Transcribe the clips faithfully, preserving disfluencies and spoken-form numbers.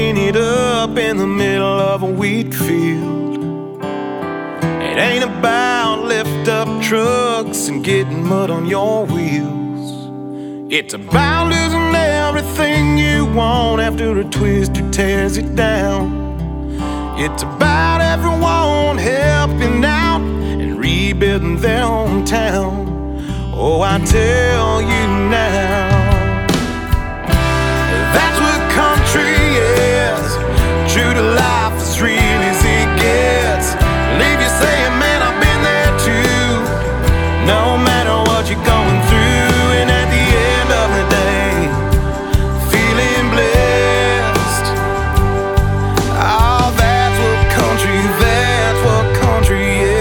laying it up in the middle of a wheat field. It ain't about lift up trucks and getting mud on your wheels. It's about losing everything you want after a twister tears it down. It's about everyone helping out and rebuilding their hometown. Oh, I tell you now, that's what country is. True to life, as real as it gets. Leave you saying, man, I've been there too. No matter what you're going through, and at the end of the day, feeling blessed. Oh, that's what country, that's what country is.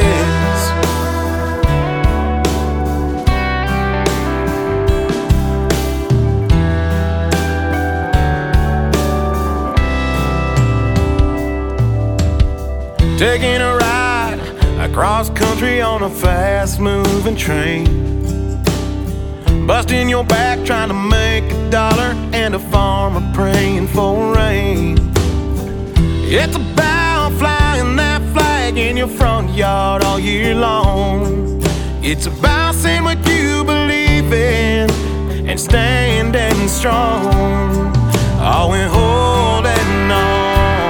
Taking a ride across country on a fast-moving train, busting your back trying to make a dollar, and a farmer praying for rain. It's about flying that flag in your front yard all year long. It's about saying what you believe in and standing strong. Oh, and holding on.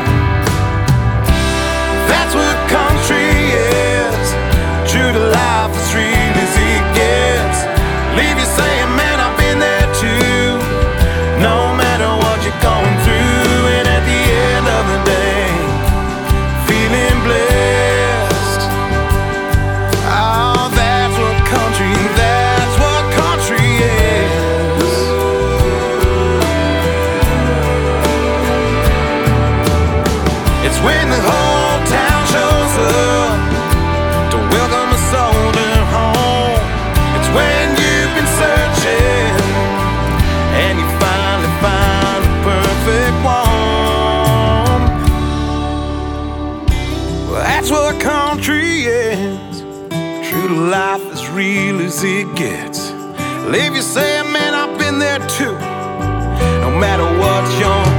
That's what country is. True to life, as real as it gets. Leave you saying, man, I've been there too. No matter what you're going through, and at the end of the day, feeling blessed. Oh, that's what country, that's what country is. It's when the whole town shows up to welcome a soldier home. It's when you've been searching and you finally find the perfect one. Well, that's what country is. True to life, as real as it gets. Leave you saying, man, I've been there too. No matter what you're